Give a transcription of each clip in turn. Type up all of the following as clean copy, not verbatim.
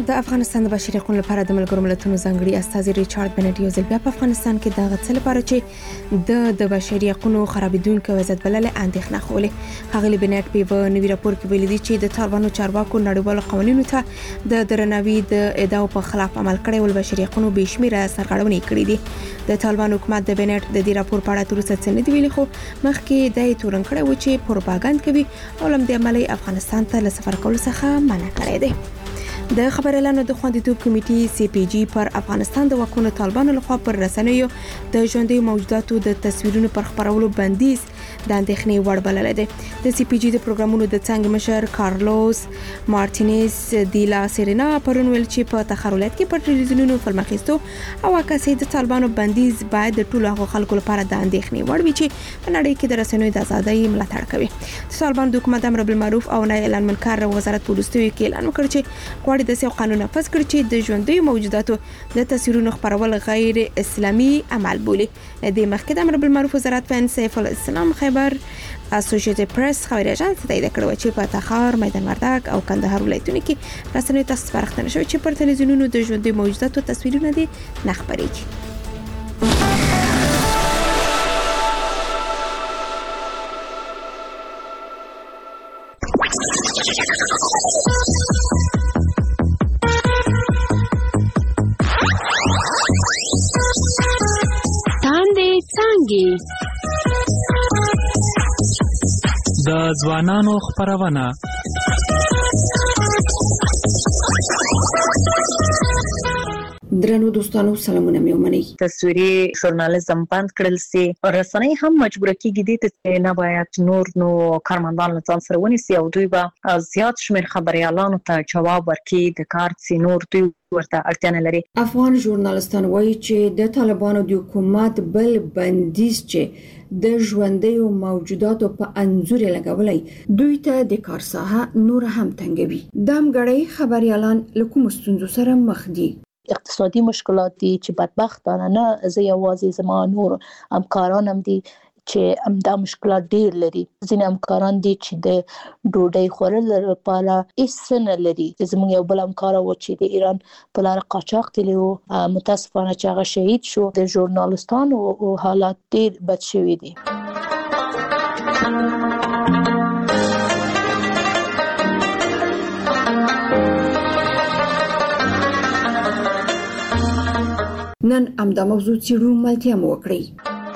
د افغانستان د بشري حقوقو لپاره د ملګرو ملتونو ځانګړي استازي ریچارډ بنټ یو ځل بیا په افغانستان کې د غڅ لپاره چې د بشري حقوقو خرابېدونکو وضعیت بلل اندېښنه خولې ښاغلي بنټ په نوي راپور کې ویلي دي چې د طالبانو چارواکو نړیوالو قوانینو ته د درناوي د ادعاو په خلاف عمل کړی ول بشري حقوقو بشمیره سرغړونې کړې دي د طالبانو حکومت د بنټ د دې راپور په اړه تر اوسه څه نه دی ویلي خو مخکې د تورن کړی و چې پروپاګاندا کوي او لم د عملي افغانستان ته له سفر کولو څخه منع کړی دی د خبر اعلان د خوندیتوب کمیټې سی پی جی پر افغانستان د واکونو طالبانو لخوا پر رسنیو د ژوندۍ موجوداتو د تصویرونو پر خبرولو بندیز د اندېښنې وړ بلل دي د سی پی جی د پروګرامونو د څنګه مشر کارلوس مارټینز دی لا سیرینا پرون ویل چې په تخرولات کې پر ټلویزیونونو فلمخیستو او عکاسي د طالبانو بندیز باید د ټولو هغو خلکو لپاره د اندېښنې وړ وي چې په نړۍ کې د رسنیو د ازادۍ ملاتړ کوي د طالبانو د حکومت امر بالمعروف او نهي اعلان منکر وزارت پولیسو کې اعلان وکړ چې غواړي د سیاست قانون نافذ کړي چې د ژوندۍ موجوداتو د تصویرونو خبرول غیر اسلامي عمل بولي د مخکې د امر بالمعروف وزارت په سیف الاسلام خیبر اسوسییټډ پریس خبري اژانس تایید کړو چې په تخار میدان وردګ او کندهار ولایتونو کې رسنیو ته سپارښتنه شوې چې پر تلویزیونونو د ژوندۍ موجوداتو تصویرونه دي نه خبرېږي د ځوانانو خبرونه درنو دوستانو سلامونه مې ومنئ تصویري ژورنالیزم بند کړل سي رسنۍ هم مجبور کیږي چې نه باید نور نو کارمندان له ځان سره ونیسي او دوی به زیات شمېر خبريالانو ته جواب ورکړي د کار چې نور دوی ورته اړتیا نه لري افغان ژورنالستان وایي چې د طالبانو د حکومت بل بندیز چې د ژوندۍ موجوداتو په انزور لګولای دوی ته د کار ساحه نور هم تنګوي دام غړي خبريالان له کوم ستونزو سره مخ دي اقتصادي مشکلات دي چې بدبختانه نه زه یوازې زما نور همکاران هم دي چې همدا مشکلات ډیر لري ځینې همکاران دي چې د ډوډۍ خورلو لپاره هیڅ نه لري زموږ یو بل همکار و چې د ایران په لار قاچاق تللی و متاسفانه چې هغه شهید شو د ژورنالستانو حالات ډیر بد شوي دي نن امدا موضوع چیرو ملتیا مو وکړي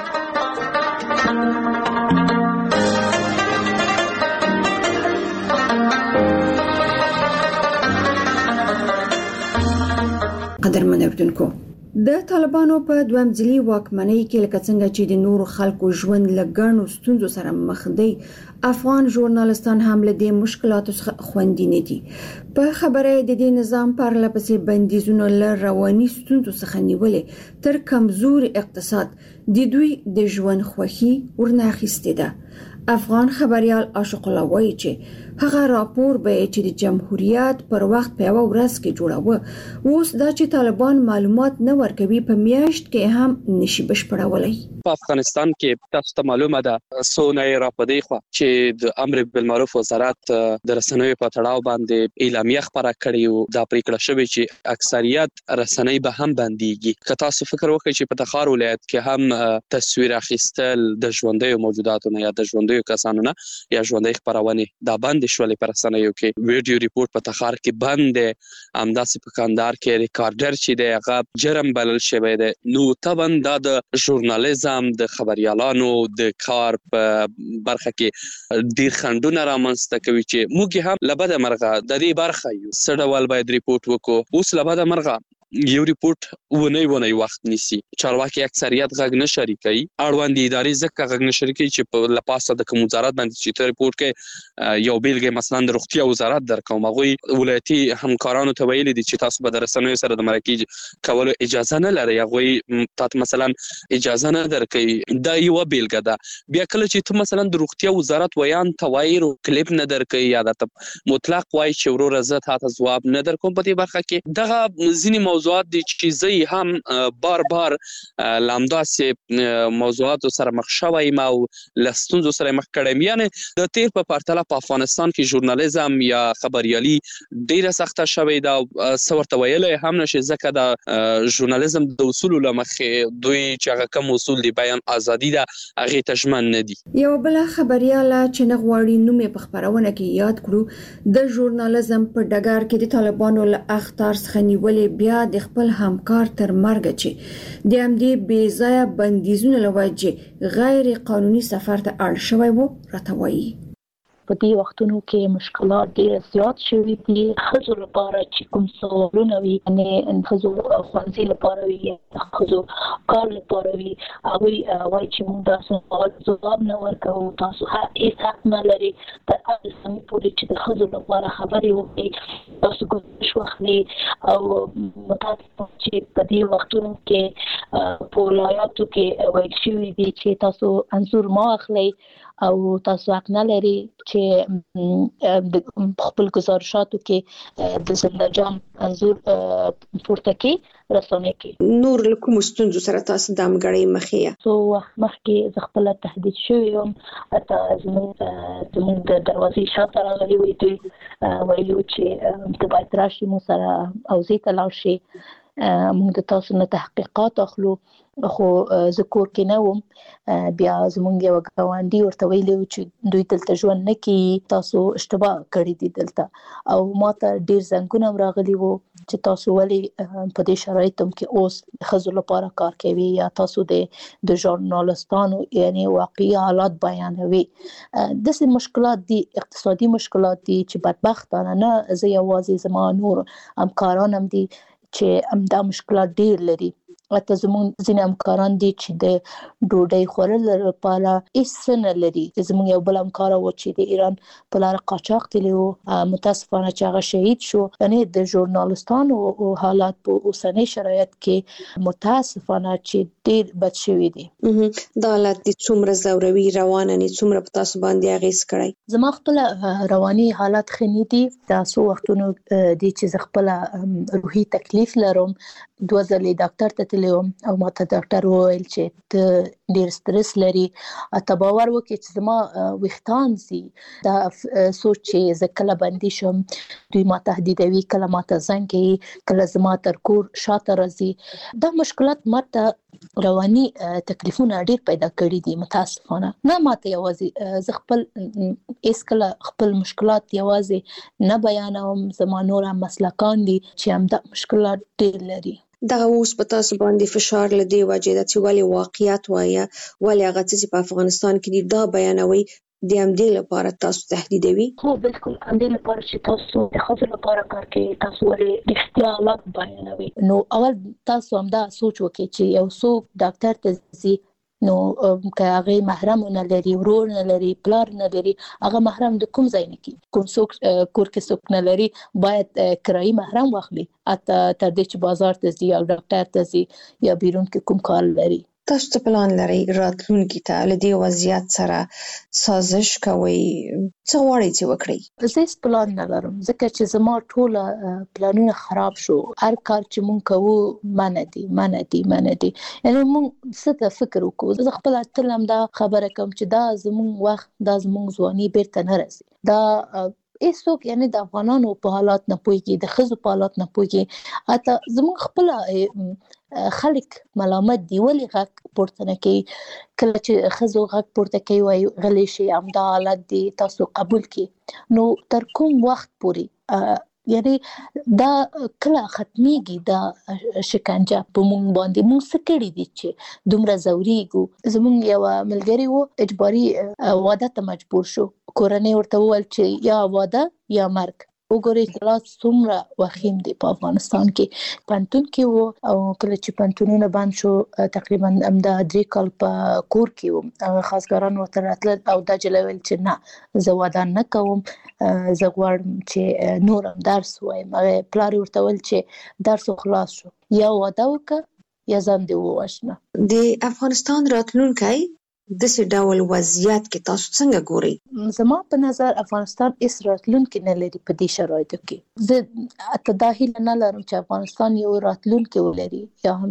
قدرمن اوریدونکو د طالبانو په دویم ځلي واکمنۍ کې لکه څنګه چې د نورو خلکو ژوند لګڼو ستونزو سره مخ دی افغان ژورنالستان هم له دې مشکلاتو څخه خوندي نه دي په خبره د دې نظام پر لپسې بندیزونو له رواني ستونزو څخه نیولې تر کمزور اقتصاد د دوی د ژوند خوخي ورناخسته ده افغان خبريال عاشق الله وایي چې هغه راپور به چې د جمهوریت پر وخت په یو ورځ کې جوړاوه اوس دا چې طالبان معلومات نه ورکوي په میاشت کې هم نشي بشپړولای په افغانستان کې تاسو ته معلومه ده سونه راپدې خو چې د امر بالمعروف وزارت د رسنیو په تړاو باندې اعلامیه خبره کړې او دا پریکړه شوې چې اکثریت رسنۍ به هم بنديږي که تاسو فکر وکړئ چې په تخار ولایت کې هم تصویر اخیستل د ژوندۍ موجوداتو نه یا د ژوندۍ کسانو نه یا ژوندۍ خبرونه دا بند شولې پر رسنیو کې ویډیو ریپورت په تخار کې بند همداسې په کندهار کې ریکارډر چې د هغه جرم بلل شوی دی نو طبعا د ژورنالیزم د خبريالانو د کار په برخه کې ډیر خندونه رامنځته کوي چې موږ هم لبد مرغه د دې برخه یو سړول باید ریپورت وکړو اوس لبد مرغه یو ریپورت ونی وخت نیسی چارواکي اکثریت غږ نه شریکي اړوند ادارې ځکه غږ نه شریکي چې په لپاسه د کوم وزارت باندې چې ریپورت کې یو بیلګه مثلا د روغتیا وزارت درکوم هغه ولایتي همکارانو ته ویل دي چې تاسو به د رسنیو سره د مرکه کولو اجازه نه لري هغه تاسو مثلا اجازه نه درکې دا یو بیلګه ده بیا کله چې ته مثلا د روغتیا وزارت ویان توایرو کلیپ نه درکې یا د مطلق وای چې ورور زه تاسو جواب نه درکوم په دې برخه کې دغه ځینی موضوعات دي چې زه هم بار لامداسې موضوعاتو سره مخ شوم او لستونزو سره مخ کړم. یعنی د تیر په پرتله په افغانستان کې ژورنالیزم یا خبريالي ډیره سخته شوې ده. څورته ویلای هم نشي ځکه د ژورنالیزم د اصولو لمخې دوی چې هغه کوم اصول دی بیان ازادي ده هغه تشمن نه دي. یو بل خبرياله چې نغواړي نومې په خبرونه کې یاد کړو د ژورنالیزم په ډګر کې د طالبانو له اخطار څخه نیولې بیا د خپل همکار تر مرګ چې د همدې بې ځایه بندیزونو لوجه غیر قانوني سفر ته اړ شوی وو راته وایي. په دې وختونو کې مشکلات ډېر زیات شوي دي. ښځو لپاره چې کوم سوالونه وي یعنې ښځو ښوونځي لپاره وي یا ښځو کار لپاره وي هغوی وایي چې موږ داسې سوال ځواب نه ورکوو، تاسو هیڅ حق نه لري تر هغه سمې پورې چې د ښځو لپاره خبرې وکړئ، تاسو ګزارش واخلئ. او متاسفانه چې په دې وختونو کې په ولایاتو کې ویل شوي دي چې تاسو انځور مه اخلئ او تاسو حق نه لري چې د خپل گزارشاتو کې د زنده جام انځور پورته کې رسونه کې. نور له کوم ستونزو سره تاسو د امګړې مخې سو وخت مخکې ز خپل تهدید شوی یم اته زموږ د دروازې شاته راغلي وي دوی ویلو چې ته باید راشي مو سره او زه ته لاړ شي موږ د تاسو نه تحقیقات اخلو. خو زه کور کې نه وم. بیا زمونږ یو ګاونډي ورته ویلي چې دوی دلته ژوند نه کوي، تاسو اشتباه کړی دي دلته. او ما ته ډېر زنګونه راغلي وو چې تاسو ولې په دې شرایطو کې اوس ښځو لپاره کار کوي یا تاسو د ژورنالستانو یعنی واقعي حالات بیانوي. داسې مشکلات دي، اقتصادي مشکلات دي چې بدبختانه نه زه یوازې زما نور همکاران هم دي چې همدا مشکلات ډېر لري. اته زموږ ځینې همکاران دي چې د ډوډۍ خوړلو لپاره هیڅ نه لري. زموږ یو بل همکار و چې د ایران په لار قاچاق تللی و، متاسفانه چې هغه شهید شو. یعنی د ژورنالستانو حالات په اوسنۍ شرایط کې متاسفانه چې ډېر بد شوي دي. دا حالت دي څومره زوروي روانه نه څومره په تاسو باندې اغیز کړی؟ زما خپل رواني حالت خني دي. تاسو وختونو دي چې ز خپل روحي تکلیف لرم. 2 ځلې ډاکټر ته تلم او ماته ډاکټر وویل چې ته ډېر سټرس لري. اته باور وکړي چې زما وختان سي دا سوچ چې زه کله باندې شم دوی ما تهدیدوي، کله ما ته زنګ کوي، کله زما تر کور شاته راځي. دا مشکلات ماته رواني تکلیفونه ډېر پیدا کړي دي. متاسفانه نه ماته یوازې زه خپل اس کله خپل مشکلات یوازې نه بیانوم، زما نور مسلکان دي چې هم دا مشکلات ډېر لري. دغه اوس په تاسو باندې فشار لدی وجه د چې ولې واقعیت وایي ولې هغه چې په افغانستان کې دي دا بیانوي د همدې لپاره تاسو تهدیدوي؟ هو بالکل همدې لپاره چې تاسو د خپل لپاره کار کوي، تاسو ولې اختیارات بیانوي. نو اول تاسو هم دا سوچ وکړئ چې یو څوک ډاکټر ته ځي نو که هغه محرم نه لري، ورور نه لري، پلار نه لري، هغه محرم د کوم ځای نه کی کوم څوک کور کې څوک نه لري باید کرایي محرم واخلي اته تر دې چې بازار ته ځي او ډاکټر ته ځي یا بیرون کې کوم کار لري. تاسو ته پلان لري راتلونکي ته له دې وضعیت سره سازش کوي څه غواړئ چې وکړئ؟ زه پلان نه لرم ځکه چې زما ټول پلانونه خراب شو. هر کار چې مونږ کوو منه دي یعنی مونږ څه ته فکر وکړو. زه خپل تل هم دا خبره کوم چې دا زمونږ وخت، دا زمونږ ځواني بیرته نه راځي. دا ایسوک یعنی د افغانانو په حالات نه پوهیږي، د ښځو په حالات نه پوهیږي. اته زمونږ خپل خلک ملامت دی ولې غږ پورته نه کوي. کله چې ښځو غږ پورته کوي وایي غلی شي همدا حالت دی تاسو قبول کړئ. نو تر کوم وخت پورې یعنی دا کله ختمیږي دا شکنجه په مونږ باندې؟ مونږ څه کړي دي چې دومره زوريږو؟ زمونږ یو ملګری و اجباري واده ته مجبور شو. کورنۍ ورته وویل چې یا واده یا مرګ. وګورئ حالات څومره وخیم دي په افغانستان کې. پنتون کې و او کله چې پنتونونه بند شو تقریبا همدا 3 کال په کور کې و. خاصګران ورته راتلل او دا جلویل چې نه زه واده نه کوم، زه غواړم چې نورم درس وایم. پلار ورته ویل چې درس خلاص شو یا واده وکړه یا ځان دې ووژنه. د افغانستان راتلونکی د څه ډول وضعیت کې تاسو څنګه ګورئ؟ زما په نظر افغانستان هیڅ راتلونکي نه لري په دې شرایطو کې. زه تداهیل نه لرم چې افغانستان یو راتلونکي ولري یا هم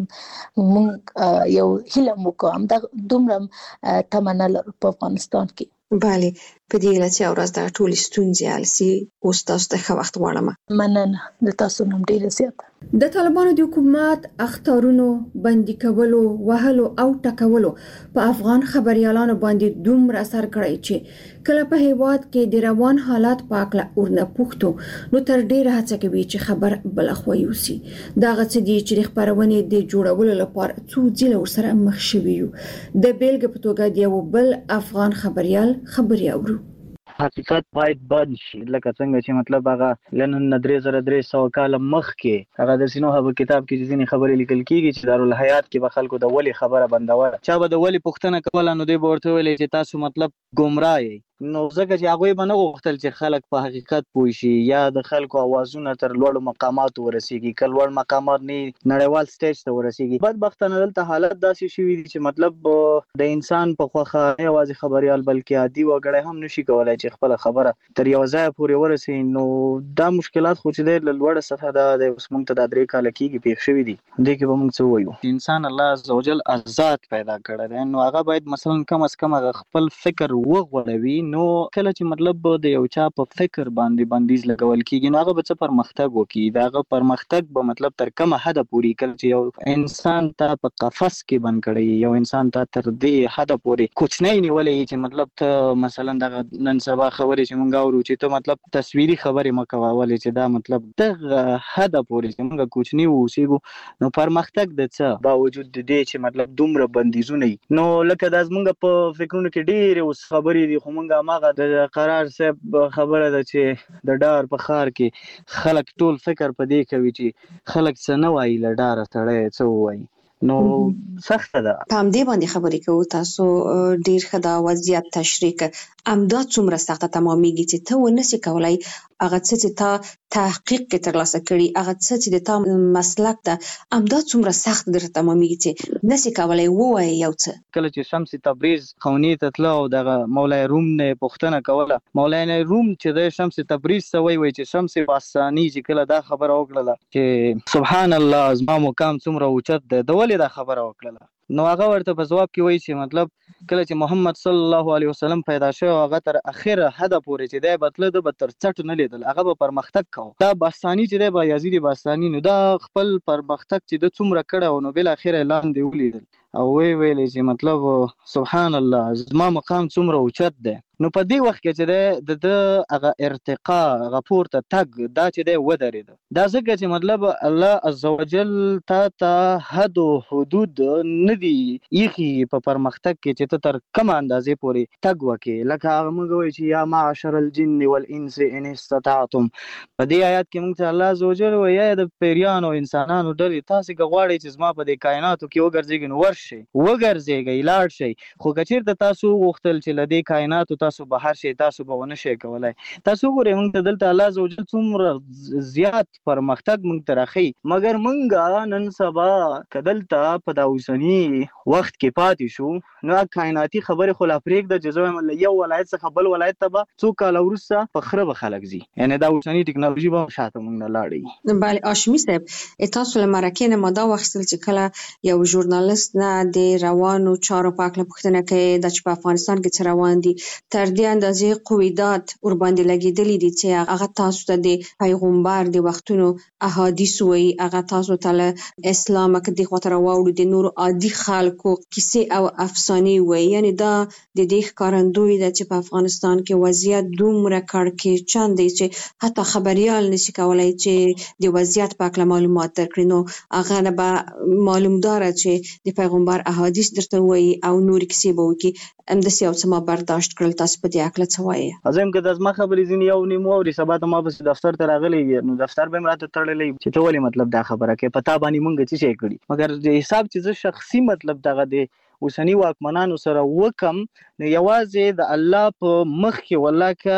مونږ یو هیله مو کوم دا دومره تمنا لرو په افغانستان کې. بله په دې هیله چې ورځ د ټولې ستونزې حل سي. اوس تاسو ته ښه وخت غواړم. مننه د تاسو نوم ډیره زیاته. د طالبانو د حکومت اخطارونو بندي کولو وهلو او ټکولو په افغان خبريالانو باندې دومره اثر کړی چې کله په هیواد کې د روان حالات په اړه ورنه پوښتو نو تر ډیره هڅه کوي چې خبر بلخوا یوسي. دا غڅ دي چې خبرونه د جوړولو لپاره څو ځله ورسره مخ شوي یو. د بیلګې په توګه د یو بل افغان خبريال خبري اورو. حقیقت باید بند شي لکه څنګه چې مطلب هغه لنن 3300 کال مخکې هغه د سینو هغه کتاب کې چې ځینې خبرې لیکل کیږي چې دارالحیات کې به خلکو د ولی خبره بندوله چا به د ولی پوښتنه کوله نو دوی به ورته ویل چې تاسو مطلب ګمراه یې. نو ځکه چې هغوی به نه غوښتل چې خلک په حقیقت پوه شي یا د خلکو اوازونه تر لوړو مقاماتو ورسیږي. که لوړ مقامات نه نړیوال سټیج ته ورسیږي. بدبختانه دلته حالت داسې شوي دي چې مطلب د انسان په خوښه نه یوازې خبریال بلکې عادي وګړی هم نشي کولی چې خپله خبره تر یو ځایه پورې ورسوي. نو دا مشکلات خو چې دی له لوړه سطحه دا دی اوس موږ ته دا 3 کاله کېږي پېښ شوي دي. دې کې به موږ څه ووایو؟ انسان الله عزوجل آزاد پیدا کړی دی نو هغه باید مثلا کم از کم هغه خپل فکر وغوړوي. نو کله چې مطلب د یو چا په فکر باندې بندیز لګول کیږي نو هغه به څه پرمختګ وکړي. دا هغه پرمختګ به مطلب تر کومه حده پورې کله چې یو انسان ته په قفس کې بند کړي یو انسان ته تر دې حده پورې کوچنی نیولې چې مطلب ته مثلا د نن سبا خبرې چې مونږ اورو چې ته مطلب تصویري خبرې مکوه ولې چې دا مطلب دغه حده پورې چې مونږ کوچنی اوسېږو نو پرمختګ د څه باوجود د دې چې مطلب دومره بندیزونه نو لکه دا زمونږ په فکرونو کې ډېرې اوس خبرې دي خو مونږ هماغه د قرار صاحب خبره ده چې د ډار په ښار کې خلک ټول فکر په دې کوي چې خلک څه نه وایي له ډاره سړی څه ووایي. نو سخته ده. په همدې باندې خبرې کوو. تاسو ډېر ښه دا وضعیت تشریح کړ. همدا څومره سخته تمامېږي چې ته ونسې کولی هغه څه چې تا تحقیق کې ترلاسه کړي هغه څه چې د تا مسلک ده همدا څومره سخت درته تمامېږي چې نسې کولی ووایې یو څه. کله چې شمس تبریز خونې ته تله او دغه مولای روم نه پوښتنه کوله مولای روم چې د شمس تبریز څه وایي چې شمس باستاني چې کله دا خبره وکړله چې سبحان الله زما مقام څومره اوچت دی د ولې دا خبره وکړله نو هغه ورته په ځواب کې وایي چې مطلب کله چې محمد صلی الله علیه وسلم پیدا شو هغه تر اخره حد پورې چې دی بتله د به تر څټ نه لیدل هغه به پرمختګ کوو. دا باستاني چې دی بایزید باستاني نو دا خپل پرمختګ چې د څومره کړی نو بالاخره لاندې ولیدل او ویلې چې مطلب سبحان الله زما مقام څومره اوچت دی. نو په دې وخت کې چې د هغه ارتقا هغه پورته تګ دا چې دی ودرېده. دا ځکه چې مطلب الله عزوجل ته حد او حدود نه دي ایښي په پرمختګ کې چې ته تر کومه اندازې پورې تګ وکړې. لکه هغه موږ وایو چې یا معشر الجن والانس ان استطعتم. په دې آیات کې موږ ته الله عزوجل وایي یا د پیریانو انسانانو ډلې تاسې که غواړئ چې زما په دې کائناتو کې وګرځېږئ نو ورشئ وګرځېږئ لاړ شئ. خو که چېرته تاسو وغوښتل چې له دې کائناتو تاسو بهر شئ تاسو به ونه شئ کولی. تاسو وګورئ موږ ته دلته الله عزوجل څومره زیات پرمختګ موږ ته راښیي مګر موږ نن سبا که دلته په دا اوسني وخت کې پاتې شو نو کائناتي خبرې خو لا پرېږده چې زه وایم له یو ولایت څخه بل ولایت ته به څو کاله وروسته په خره به خلک ځي یعنې دا اوسني ټکنالوژي به شاته موږ نه لاړې. بله هاشمي صاحب تاسو له مرکې نه ما دا واخیستل چې کله یو ژورنالست نه د روانو چارو په هکله پوښتنه کوي دا چې په افغانستان کې څه روان دي تر دې اندازې قویدات ورباندې لګېدلي دي چې هغه تاسو ته د پیغمبر د وختونو احادیث وایي هغه تاسو ته له اسلامه که دې خواته راواوړو د نورو عادي خلکو کیسې او افسانې وایي. یعنې دا د دې ښکارندوی ده چې په افغانستان کې وضعیت دومره کړکېچن دی چې حتی خبریال نشي کولی چې د وضعیت په هکله معلومات درکړي. نو هغه نه به معلومداره چې د پیغمبر احادیث درته وایي او نورې کیسې به وکړي. همداسې یو څه ما برداشت کړل. تاسو په دې هکله څه وایې؟ زه یم که د زما خبرې ځینې یو نیم واوري سبا ته ما پسې دفتر ته راغلی نو دفتر به یې راته تړلی چې ته ولې مطلب دا خبره کوې په تا باندې مونږ څه شی کړي. مګر د حساب چې زه شخصي مطلب دغه د اوسني واکمنانو سره وکم نو یوازې د الله په مخ کې والله که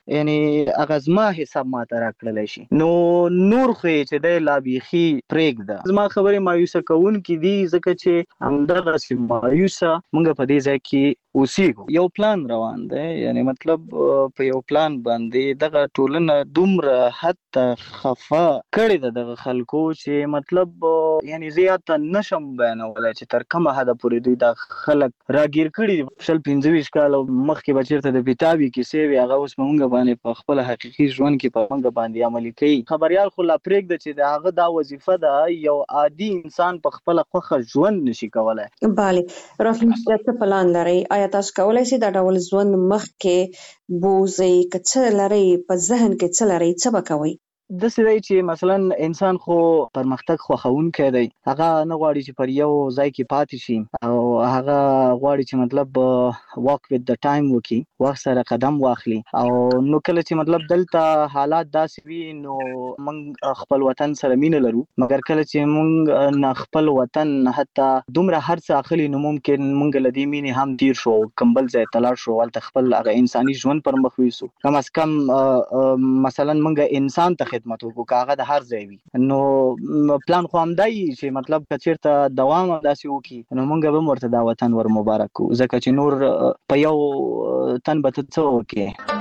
یعنی اغزما حساب ماته راکړل شي نو نور خو چې د لا بیخي پرېږده زما خبرې مایوسه کوونکې دي ځکه چې همدغسې مایوسه موږ په دې ځای کې اوسېږو یو پلان روان دی یعنی مطلب په یو پلان باندې دغه ټولنه دومره حتی خفه کړې ده دغه خلکو چې مطلب یعنی زیات نشم بیانولی چې تر کومه حده پورې دوی دا خلک راګیر کړي شل 25 کال مخکې به چېرته د کتابي کیسې وي هغه اوس په موږ باندې په خپل حقیقي ژوند کې په موږ باندې عملي کوي خبریال خو لا پرېږده چې د هغه دا وظیفه ده یو عادي انسان په خپله خوښه ژوند نشي کولی. بله راتلونکي څه پلان لرئ؟ آیا تاسو کولی شئ دا ډول ژوند مخکې بوځئ که څه لرئ په ذهن کې څه لرئ څه به کوئ؟ داسې دی چې مثلا انسان خو پرمختګ خوښونکی دی هغه نه غواړي چې پر یو ځای کې پاتې شي او هغه غواړي چې مطلب واک وذ د ټایم وکړي وخت سره قدم واخلي او نو کله چې مطلب دلته حالات داسې وي نو موږ خپل وطن سره مینه لرو مګر کله چې موږ نه خپل وطن حتی دومره هر څه اخلي نو ممکن موږ له دې مینې هم تیر شو کوم بل ځای ته لاړ شو هلته خپل هغه انساني ژوند پر مخ ویسو کم از کم مثلا موږ انسان ته خدمت وکړو که هغه د هر ځای وي نو پلان خو همدا وي چې مطلب که چېرته دوام همداسې وکړي نو موږ به هم ورته دا وطن ور مبارک کړو ځکه چې نور په یو تن به ته څه وکړې.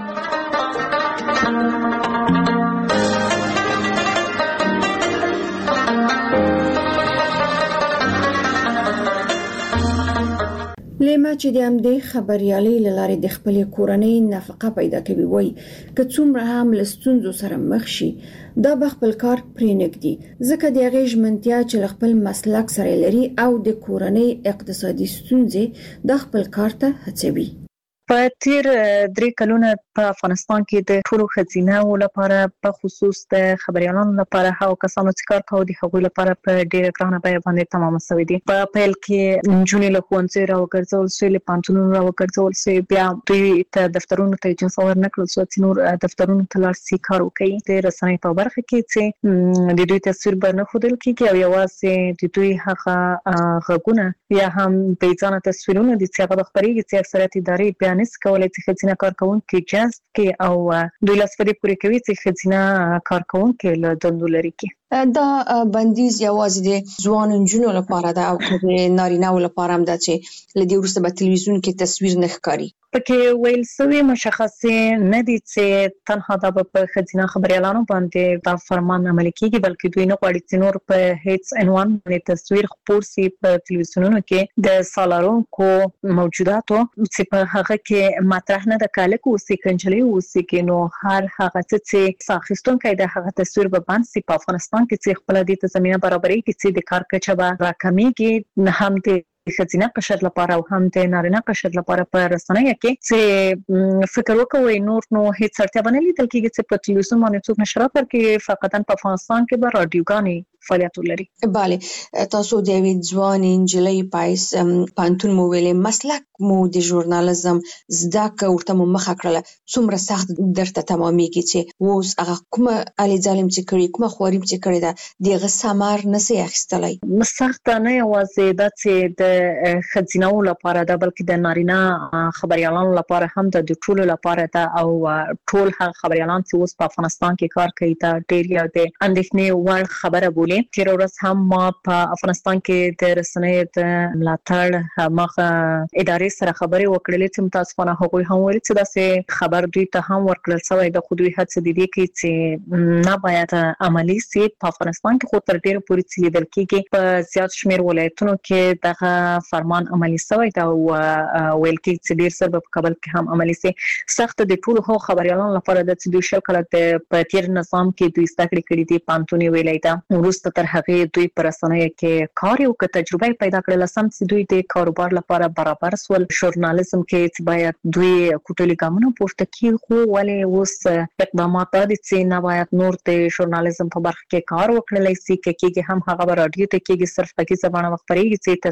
لیما چې د همدې خبریالۍ له لارې د خپلې کورنۍ نفقه پیدا کوي وایي که څومره هم له ستونزو سره مخ شي دا به خپل کار پرې نږدي ځکه د هغې ژمنتیا چې له خپل مسلک سره لري او د کورنۍ اقتصادي ستونزې د خپل کار ته هڅوي. په تیر 3 کلونه په افغانستان کې د ټولو ښځیناو لپاره په خصوص د خبريالانو لپاره هغو کسانو چې کار کوي د هغوی لپاره په ډېره ګرانه بیه باندې تمام شوی دي. په پیل کې نجونې له ښوونځي راوګرځول شوې له پوهنتونونو راوګرځول شوې بیا دوی ته دفترونو ته اجازه ورنکړل شوه چې نور دفترونو ته لاړ شي کار وکړي. د رسنۍ په برخه کې چې د دوی تصویر به نه ښودل کېږي او یوازې د دوی هغه غږونه یا هم بېځانه تصویرونه دي چې هغه خپرېږي چې اکثریت ادارې بیا نشي کولی چې ښځینه کارکوونکي جذب کړي او دوی لاس په دې پورې کوي چې ښځینه کارکوونکي له دندو لرې کړي. دا بندیز یوازې د ځوان نجونو لپاره ده او که د نارینه‌و لپاره هم ده چې له دې وروسته به تلویزیون کې تصویر نه ښکاري؟ پکې ویل شوي مشخصې نه دي چې تنها دا به په ښځینه خبریالانو باندې دا فرمان عملي کېږي بلکې دوی نه غواړي چې نور په هیڅ عنوان باندې تصویر خپور شي په تلویزیونونو کې د سالارونکو موجوداتو چې په هغه کې مطرح نه ده که هلک اوسي که نجلۍ اوسي نو هر هغه څه چې ساه اخیستونکی د هغه تصویر به بند شي په افغانستان کې چې خپله دې ته زمینه برابرېږي چې د کار کچه به راکمېږي هم د ښځینه قشر لپاره او هم د نارینه قشر لپاره په رسنیو کې چې فکر وکوي نور نو هیڅ اړتیا به نه لیدل کېږي چې په تلویزیون باندې څوک نشرات ورکړي فقطا په افغانستان کې به راډیوګانې فعالیت ولري. بله تاسو د یوې ځوانې نجلۍ پایس پوهنتون مو ویلې مسلک مو د ژورنالیزم زده کړه ورته مو مخه کړله څومره سخت درته تمامیږي چې اوس هغه کومه الې ظالم چې کړي کومه خواري چې کړې ده د هغه ثمر نشي اخیستلی؟ سخته نه یوازې دا چې د ښځینه‌و لپاره ده بلکې د نارینه خبریالانو لپاره هم ده د ټولو لپاره ده او ټول هغه خبریالان چې اوس په افغانستان کې کار کوي دا ډېر یو د اندېښنې وړ خبره بولي. تېره ورځ هم ما په افغانستان کې د رسنیو د ملاتړ مخه ادارې سره خبرې وکړلې چې متاسفانه هغوی هم ویل چې داسې خبر دوی ته هم ورکړل شوی ده خو دوی هڅه د دې کوي چې نه باید عملي شي په افغانستان کې خو تر ډېره پورې چې لیدل کېږي په زیات شمېر ولایتونو کې دغه فرمان عملي شوی ده او ویل کېږي چې ډېر ژر به په کابل کې هم عملي شي. سخته د ټولو هغو خبریالانو لپاره ده چې دوی شل کاله په تېر نظام کې دوی زده کړې کړي دي پوهنتون یې ویلی ده وروسته تر هغې دوی په رسنیو کې کار یې وکړ تجربه یې پیدا کړله سم چې دوی د کاروبار لپاره برابر سول. ژورنالیزم کې چې باید دوی کوټلي ګامونه پورته کړي خو ولې اوس اقدامات دا دي چې نه باید نور د ژورنالیزم په برخه کې کار وکړلی شي که کېږي هم هغه به راډیو ته کېږي صرف په کیسه بڼه به خپرېږي چې تصویري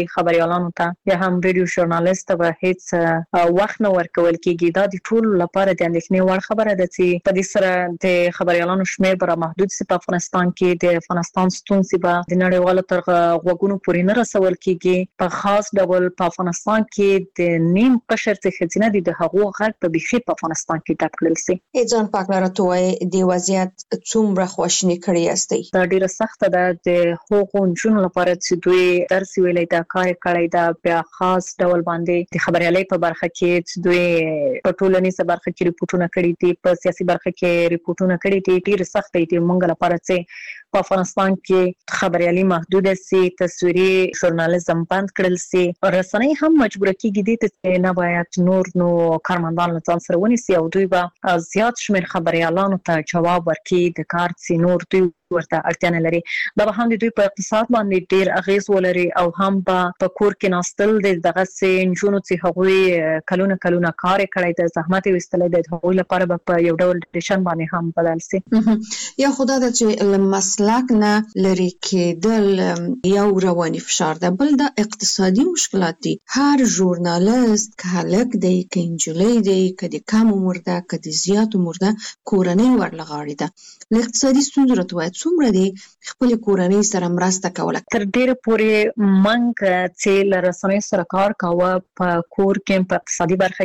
خبريالانو ته یا هم ویډیو ژورنالیست ته هیڅ وخت نه ورکول کیږي. دا د ټول لپاره د اندېښنې وړ خبره ده چې په دې سره د خبريالانو شمیر به محدود سي په افغانستان کې. د افغانستان ستونزې به د نړیوالو تر غوږونو پورې نه رسول کیږي. په خاص ډول په افغانستان کې د نیم قشر څخه خزینه دي د هغو غږ په بخي په افغانستان کې ټاپ کړل سي. ځان پاکلاره توای د وضعیت څومره خواشنی کړی یاستئ؟ دا ډیره سخته ده د هغو نجونو لپاره چې دوی درس ویلې دا کار کړی دا بیا خاص ډول باندې د خبريالۍ په برخه کې چې دوی په ټولنیزه برخه کې ریپورتونه کړي دي، په سیاسي برخه کې ریپورتونه کړي دي. ډیره سخته دي موږ لپاره چې په افغانستان کې خبريالي محدود سي، تصویري ژورنالیزم بند کړل سي. رسنۍ هم مجبور کیږي چې نه باید نو کارمندان له ځان سره ونیسي او دوی به زیات شمېر خبريالانو ته جواب ورکړي د کار چې نور دوی ورته اړتیا نه لري. دا به هم د دوی په اقتصاد باندې ډیر اغیز ولري او هم په کور کې ناستل دغه سې نجونو چې هغوی کلونه کار کړی د زحمت وستلې د هغوی لپاره په یو ډول ډیشن باندې هم بدل سي. یا خدای د چې مسلک نه لري کېدل یو رواني فشار ده، بل د اقتصادي مشکلات دي. هر ژورنالیست کهلک دی که انجلۍ دی که د کم عمر ده که د زیات عمر ده کورنۍ ورلغاړي ده. له اقتصادي ستونزو راته څومره دي خپل کورنۍ سره مرسته کوله؟ تر ډیره پورې منګ چې له رسنۍ سره کار کاوه په کور کې په اقتصادي برخه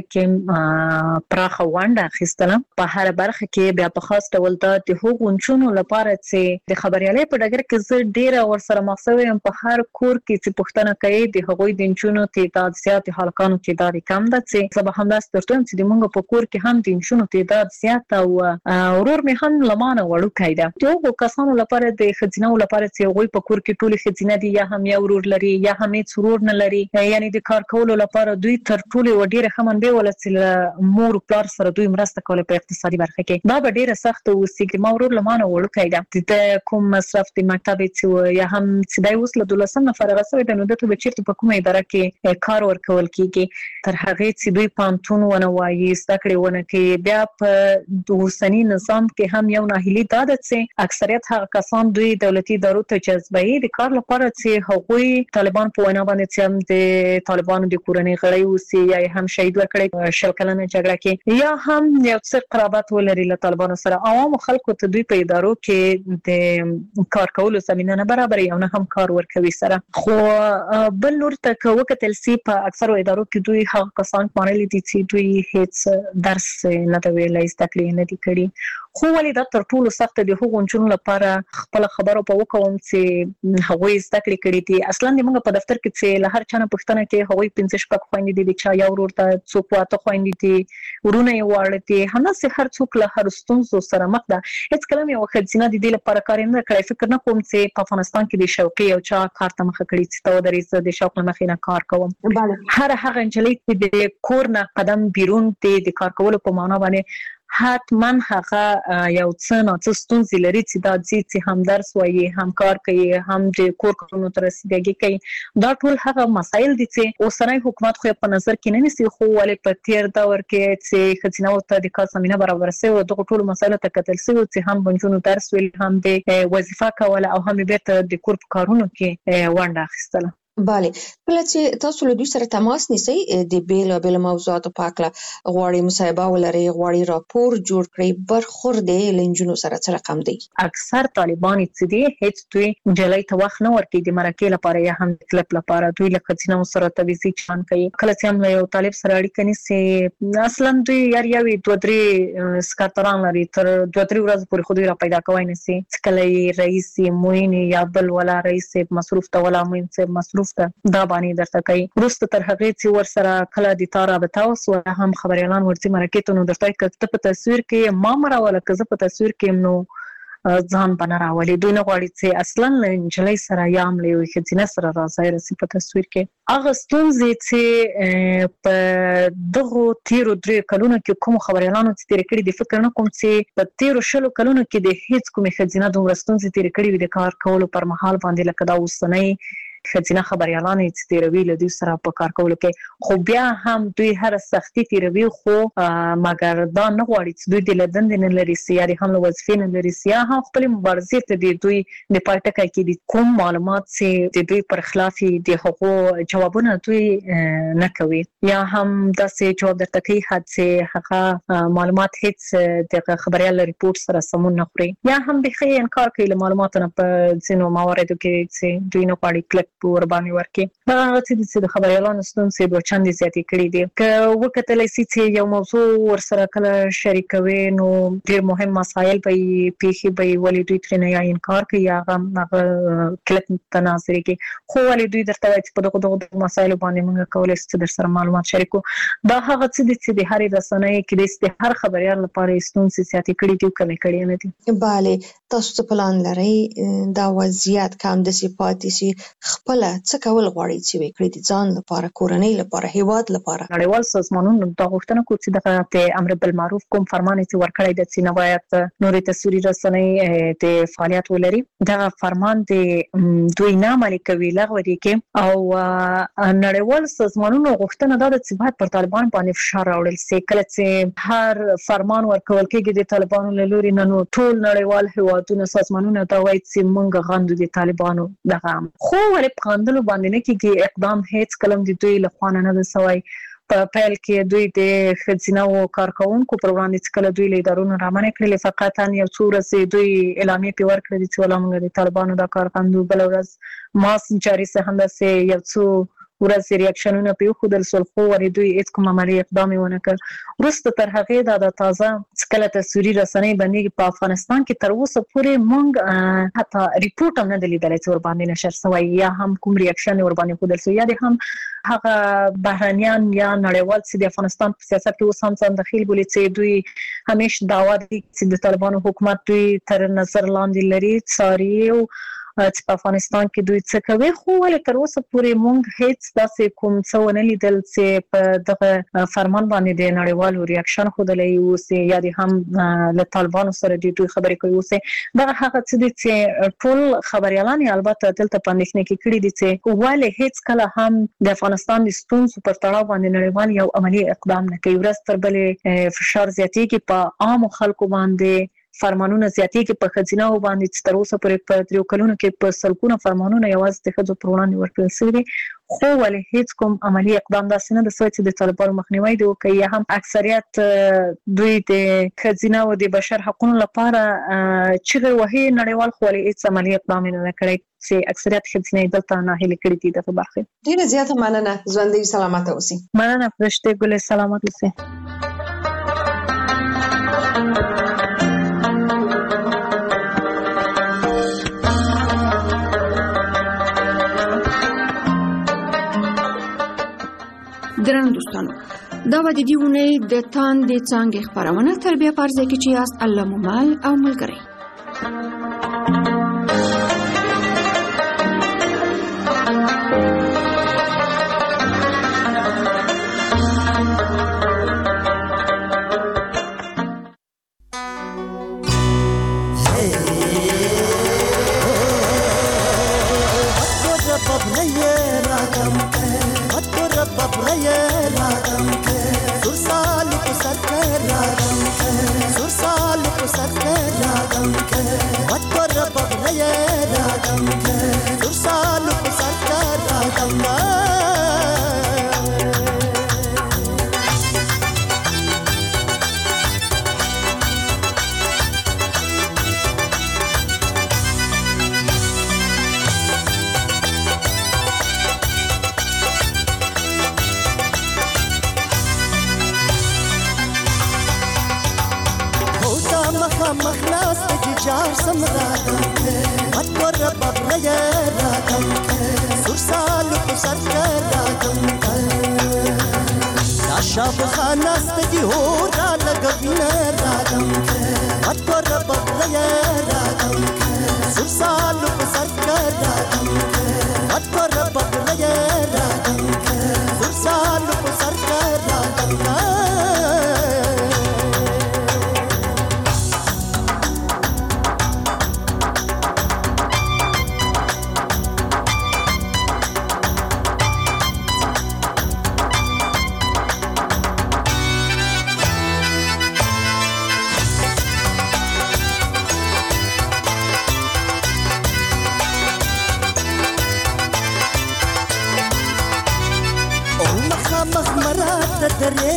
کې پراخه ونډه اخیستله. په هر برخه کې بیا په خاص ډول د هغو نجونو لپاره چې د خبريالۍ په ډګر کې زه ډیره ورسره مخسوي یم. په هر کور کې چې پوښتنه کوي د هغوی د نجونو تعداد زیات، د هلکانو تعداد کم ده. چې زه به همداسې درته وایم چې د موږ په کور کې هم د نجونو تعداد زیات او ورور مې هم له ما نه وړوکی ده. د هغو کسانو لپاره د ښځینه لپاره چې هغوی په کور کې ټولې ښځینه دي یا هم یو ورور لري یا هم هیڅ ورور نه لري، یعنی د کار کولو لپاره دوی تر ټولې ډیره ښه منبع ولري چې له مور او پلار سره دوی مرسته کوي په اقتصادي برخه کې. دا به ډیره سخته اوسي. ما ورور له ما نه وړوکی ده، د کوم مصرف د مکتب چې یا هم چې دی اوس له 12 نفره رسوي د نو دته به چیرته په کومه اداره کې کار ورکول کیږي. تر هغه چې دوی پانتون ونه وایي زده کړې ونه کوي. بیا په اوسني نظام کې هم یو ناهیلي ده چې اکثریت هغه کسان دوی دولتي ادارو ته جذبوي د کار لپاره چې هغوی طالبان په وینا باندې چې هم د طالبانو د کورنۍ غړي اوسي یا هم شهید ورکړي 10 کلنه جګړه کې یا هم یو څه قرابت ولري له طالبانو سره. عوام خلکو ته دوی په ادارو کې د کار کولو زمينه نه برابري او نه هم کار ورکوي سره. خو بل نور ته وکتل سي په اکثر ادارو کې دوی هغه کسان مانلي دي چې دوی هیڅ درس نه دی ویلای، زده نه دي کړي. خو ولې دا تر ټولو سخت دی هغو نجونو لپاره خپل خبرو په وکوم چې هغوی زده کړې کړي دي. اصلا د موږ په دفتر کې چې له هر چا نه پوښتنه کوي هغوی 15 خويندې دي، د چا یو ورور ته څوک واته خويندې دي، ورونه یې واړه دي. همداسې هر څوک له هر ستونزو سره مخ ده. هیڅ کله مې یوه ښځینه د دې لپاره کار نه کړی. فکر نه کوم چې په افغانستان کې د شوقي یو چا کار ته مخه کړي چې ته ودرې د شوق له مخې نه کار کوم. هر هغه نجلۍ چې د کور نه قدم بیرون دی د کار کولو په معنا باندې حتما هغه یو څه نه څه ستونزې لري چې دا چې هم درس وایي، هم کار کوي، هم د کور کارونو ته رسیدګي کوي. دا ټول هغه مسایل دي چې اوسنی حکومت خو په نظر کې نه نیسي. خو ولې په تیر دور کې چې ښځینه ته د کار زمینه برابر شوې او دغه ټول مسایلو ته کتل شوی چې هم بنجونو درس ویل، هم د وظیفه کوله او هم بیرته د کور په کارونو کې ونډه اخیستله. بله، کله چې تاسو له دوی سره تماس نیسئ د بیلابېلو موضوعاتو په هکله غواړئ مصاحبه ولرئ، غواړئ راپور جوړ کړئ، برخورد یې له نجونو سره څه رقم دی؟ اکثر طالبان چې دي هیڅ دوی نجلۍ ته وخت نه ورکوي د مرکې لپاره یا هم د کلپ لپاره. دوی له ښځینو سره تویزي چلند کوي. کله چې هم له یو طالب سره اړیکه نیسي اصلا دوی یوې 2-3 سکرتران لري، تر 2-3 ورځې پورې خو دوی را پیدا کوی نه سي. کله یې رئیس معین یا بل ولا رئیس مصروف ته ولا معین صاحب مصروف ته دا باندې درته کوي. وروسته تر هغې چې ورسره کله د تا رابطه وسوه هم خبريالان ورځي مرکې ته نو درته که ته په تصویر کې ما مراوله که زه په تصویر کې نو ځان به نه راولي. دوی نه غواړي چې اصلا له نجلۍ سره یا هم له یوې ښځینه سره راځي راسي په تصویر کې. هغه ستونزې چې په دغو تیرو 3 کلونو کې کوم خبريالانو چې تیرې کړي دي، فکر نه کوم چې په تیرو 20 کلونو کې د هیڅ کومې ښځینه دومره ستونزې تیرې کړي وي د کار کولو پر مهال باندې لکه دا اوسنۍ خزینه خبريالان چې تیروي له دوی سره په کار کولو کې خو بیا هم دوی هر سختي تیروي خو مګر دا نه غواړي چې دوی د لدن نه لري سیاري هم وظیفې نه لري سیا هم خپل مبارزې ته دوی د پټکای کې د کوم معلومات چې د دوی پر خلاف دي هغه جوابونه دوی نه کوي یا هم داسې جواب درته کوي چې هغه معلومات هیڅ د خبريال ریپورت سره سمون نه خوري یا هم به خې انکار کوي له معلوماتونو په ځینو مواردو کې چې دوی نه غواړي کلک ور باندې ورکي دا چې د خبريالانو ستونزې به چندې زیاتې کړې دي که وکتل شي چې یو موضوع ورسره کله شریکوي نو ډېر مهم مسایل به پیښي به ولې دوی ترې نه انکار کوي یا هغه کلک تناظر کوي خو ولې دوی درته چې په دغه مسایلو باندې موږ کولای شو در سره معلومات شریکو دا هغه چې د هرې رسنۍ کې د هر خبريال لپاره ستونزې زیاتې کړې دي کمې کړې نه دي bale تاسو ته پلان لرئ دا وضعیت کم د صفاتي سي خپل څه کول غواړي چې وکړي د ځان لپاره کورنۍ لپاره هیواد لپاره نړیوال سازمانونو دا غوښتنه کوي چې د امر بالمعروف کوم فرمان چې ورکړی د سینه باید نورې تصویري رسنۍ د فعالیت ولري دا فرمان د دوی نه عملي کوي لغوه دي کې او نړیوال سازمانونو غوښتنه دا چې باید پر طالبان باندې فشار راوړل شي کله چې هر فرمان ورکول کېږي د طالبانو له لوري نو ټول نړیوال هیوادونو سازمانونو دا وایي چې موږ غندو د طالبانو دغه خو ولې په غندلو باندې نه کېږي اقدام هیڅ کلم د دوی له خوا نه ده سوی په پیل کې دوی د خزینه او کارکونکو پر وړاندې کله دوی لیدارونو رامنې کړل فقط یو څو ورځې دوی اعلامیه په ورکړه چې ولا موږ د طالبانو د کارکوندو بل ورځ ماس جاري سهندسه یو څو ورځې ریاکشنونه په خو د سلخو ورې دوی هیڅ کوم عملی اقدام ونه کړ ورسته تر هغه د تازه کله تصویري رسنۍ باندې په افغانستان کې تر اوسه پورې مونږ حتی ریپورت هم نه لیدلی چې ور باندې نشر شوی یا هم کوم ریاکشن ور باندې خودل شو یا د هم هغه بهرانيان یا نړیوال چې د افغانستان په سیاست کې اوس هم ځان دخیل بولي چې دوی همیشه داوا دي چې د طالبانو حکومت دوی تر نظر لاندې لري څاري او چې په افغانستان کې دوی څه کوي خو ولې تر اوسه پورې مونږ هیڅ داسې کوم څه ونه لیدل چې په دغه فرمان باندې د نړیوالو ریاکشن خودلې اوسې یا د هم له طالبانو سره د دوی خبرې کوي اوسې دا هغه څه چې ټول خبريالان البته دلته پاندښنه کې کړی دي چې ولې هیڅ کله هم د افغانستان د ستونزو پر تړاو باندې نړیوال یو عملی اقدام نه کوي ورځ تر بلې فشار زیاتېږي په عام خلکو باندې فرمانونه زیاتېږي په خزینه او باندې چې تر اوسه پورې په 3 کلونو کې په سلګونو فرمانونه یوازې د خځو پر وړاندې ورکړل شوي دي خو ولې هیڅ کوم عملی اقدام داسې نه د سوي چې د طالبانو مخنیوي دی کوي یا هم اکثریت دوی د خزینه او د بشر حقوقو لپاره چې وهي نړیوال خو ولې هیڅ عملی اقدام نه کړی چې اکثریت خزینه دلته نه هلي کړی دي د برخه ډیره زیاته مننه ژوندۍ سلامت اوسئ مننه فرشته ګل سلامت اوسئ درنو دوستانو دا و د دې ونې د تاندې څانګې خپرونه تر بیا پرځای کې چې یاست الله مو مل او ملګری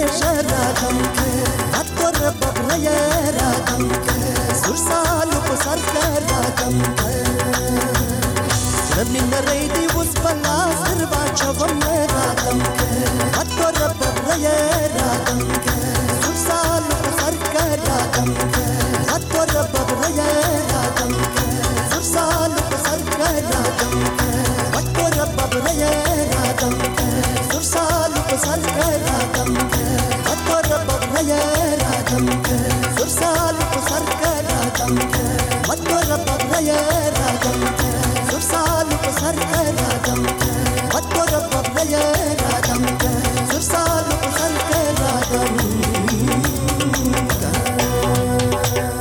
شرادم که حتی ببره رادم که سر سالو پسر کردم که من ریدی وز بلا سر باچوم رادم که حتی ببره رادم که سر سالو پسر کردم که حتی ببره رادم که سر سالو پسر کردم که حتی ببره رادم که سر سالو پسر کردم که حتی ببره رادم که سر سالو پسر کردم که حتی ببره رادم که